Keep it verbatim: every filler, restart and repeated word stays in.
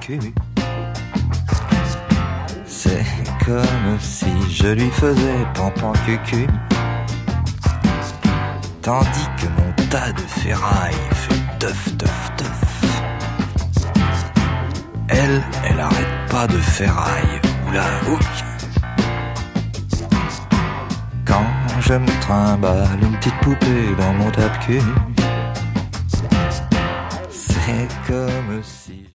cul. C'est comme si je lui faisais pampan cucu, tandis que mon tas de ferraille fait teuf teuf teuf. Elle, elle arrête pas de ferraille, oula ouïe. Quand je me trimballe une petite poupée dans mon tas de cul, c'est comme si...